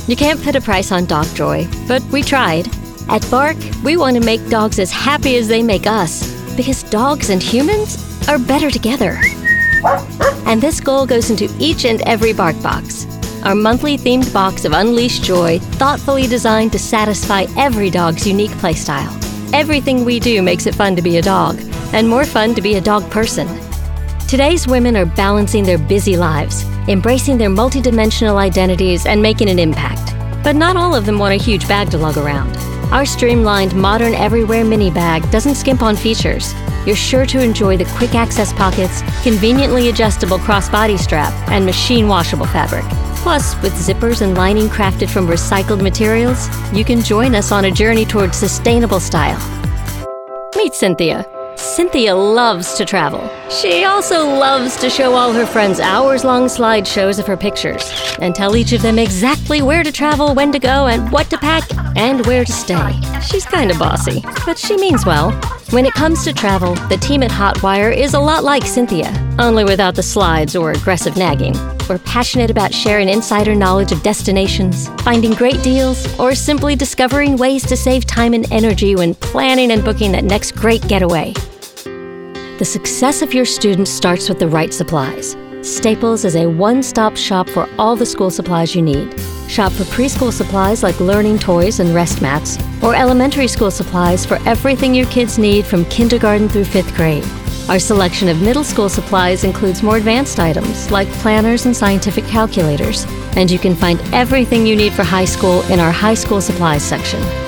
You can't put a price on dog joy, but we tried. At Bark, we want to make dogs as happy as they make us, because dogs and humans are better together. And this goal goes into each and every Bark Box, our monthly themed box of unleashed joy, thoughtfully designed to satisfy every dog's unique playstyle. Everything we do makes it fun to be a dog, and more fun to be a dog person. Today's women are balancing their busy lives, embracing their multidimensional identities, and making an impact. But not all of them want a huge bag to lug around. Our streamlined, modern everywhere mini bag doesn't skimp on features. You're sure to enjoy the quick access pockets, conveniently adjustable crossbody strap, and machine washable fabric. Plus, with zippers and lining crafted from recycled materials, you can join us on a journey towards sustainable style. Meet Cynthia. Cynthia loves to travel. She also loves to show all her friends hours-long slideshows of her pictures and tell each of them exactly where to travel, when to go, and what to pack, and where to stay. She's kind of bossy, but she means well. When it comes to travel, the team at Hotwire is a lot like Cynthia, only without the slides or aggressive nagging. We're passionate about sharing insider knowledge of destinations, finding great deals, or simply discovering ways to save time and energy when planning and booking that next great getaway. The success of your students starts with the right supplies. Staples is a one-stop shop for all the school supplies you need. Shop for preschool supplies like learning toys and rest mats, or elementary school supplies for everything your kids need from kindergarten through 5th grade. Our selection of middle school supplies includes more advanced items like planners and scientific calculators, and you can find everything you need for high school in our high school supplies section.